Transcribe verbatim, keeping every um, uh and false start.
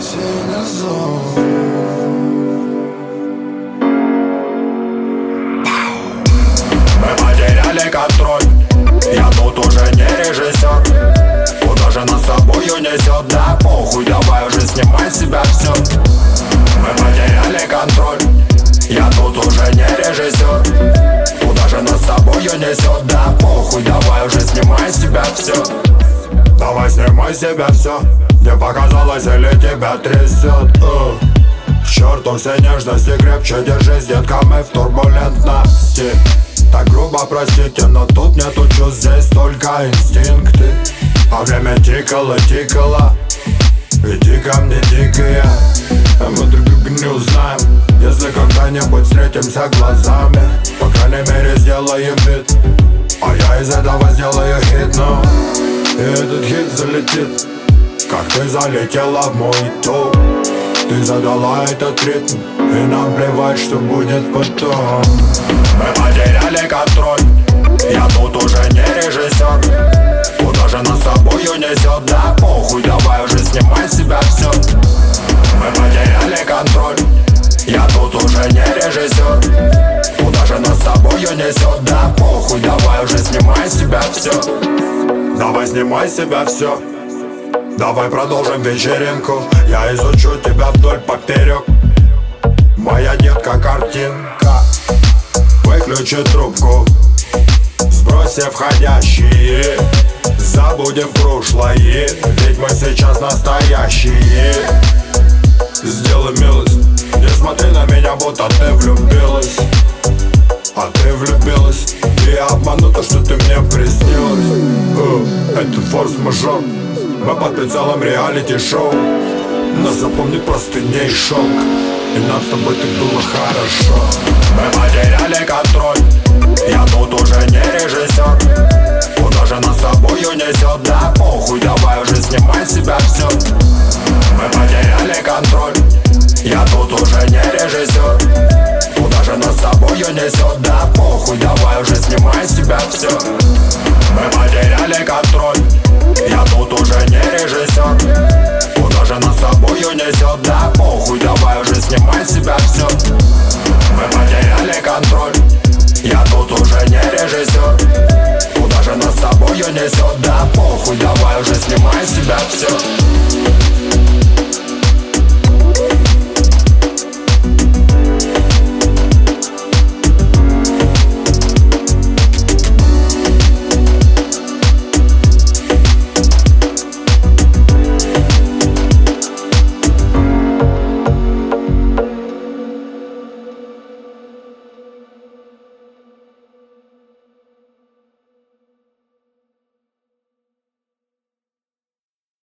Мы потеряли контроль, я тут уже не режиссер. Куда же нас с собою несет? Да похуй, давай уже снимай с себя все. Мы потеряли контроль, я тут уже не режиссер. Куда же нас с собою несет? Да похуй, давай уже снимай с себя все. Давай снимай с себя все. Мне показалось, или тебя трясет. uh. К черту все нежности, крепче держись, детка, мы в турбулентности. Так грубо, простите, но тут нету чувств, здесь только инстинкты. А время тикало, тикало, иди ко мне, дикая. А мы друг друга не узнаем, если когда-нибудь встретимся глазами. По крайней мере сделаем вид, а я из этого сделаю хит. Но и этот хит залетит, как ты залетела в мой топ. Ты задала этот ритм, и нам плевать, что будет потом. Мы потеряли контроль, я тут уже не режиссер. Куда же нас с собою несет? Да похуй, давай уже снимай с себя все. Мы потеряли контроль, я тут уже не режиссер. Куда же нас с собою несет? Да похуй, давай уже снимай с себя все. Давай снимай с себя все. Давай продолжим вечеринку, я изучу тебя вдоль поперек. Моя детка картинка. Выключи трубку, сбрось все входящие. Забудем прошлое, ведь мы сейчас настоящие. Сделай милость, не смотри на меня, будто ты влюбилась. А ты влюбилась, и обманута, что ты мне приснилась. uh, Это форс-мажор, мы под прицелом реалити-шоу. Нас запомнит простыней шок, и нам с тобой так было хорошо. Мы потеряли контроль, я тут уже не режиссер. Куда же нас с собою несет? Да похуй, давай уже снимай с себя все. Мы потеряли контроль, я тут уже не режиссер. Куда же нас с собою несет? Да похуй, давай уже снимай с себя все. Мы потеряли контроль, я тут уже не режиссер. Куда же нас с собою несет? Да похуй, давай уже снимай с себя все. Мы потеряли контроль, я тут уже не режиссер. Куда же нас с собою несет? Да похуй, давай уже снимай с себя все.